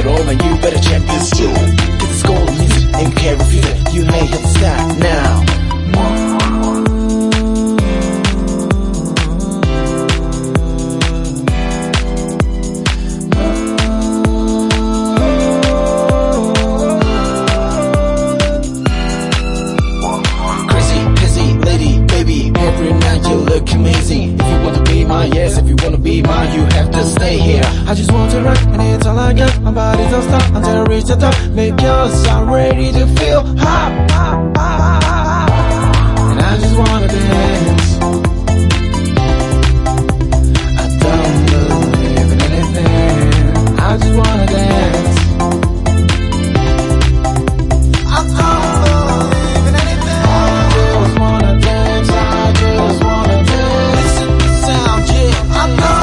all, man, you better check this too. Get this gold music and you can't refuse it. You ain't have to stop now. Yes, if you wanna be mine, you have to stay here. I just want to rock, and it's all I got. My body don't stop until I reach the top. Make yourself ready to feel hot, hot, hot, hot. And I just wanna dance. I don't believe in anything. I just wanna dance. I don't believe in anything. I just wanna dance. I just wanna dance. Listen to the sound, yeah. I know.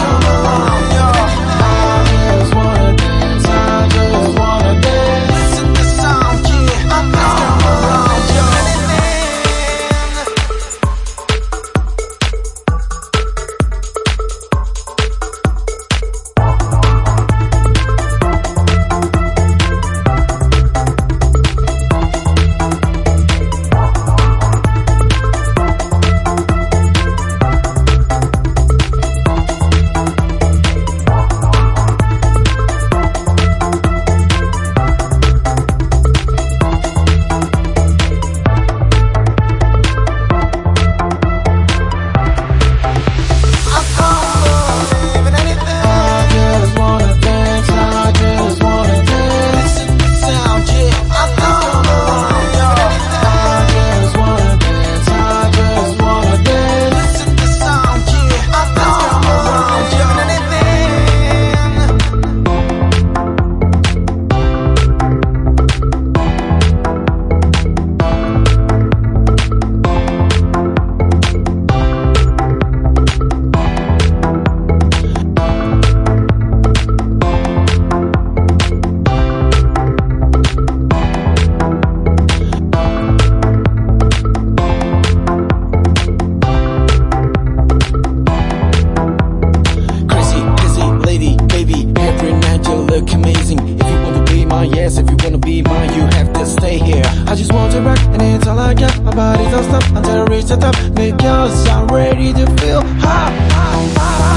Yes, if you wanna be mine, you have to stay here. I just want to rock, and it's all I got. My body don't stop until I reach the top. Make yourself ready to feel hot, hot, hot.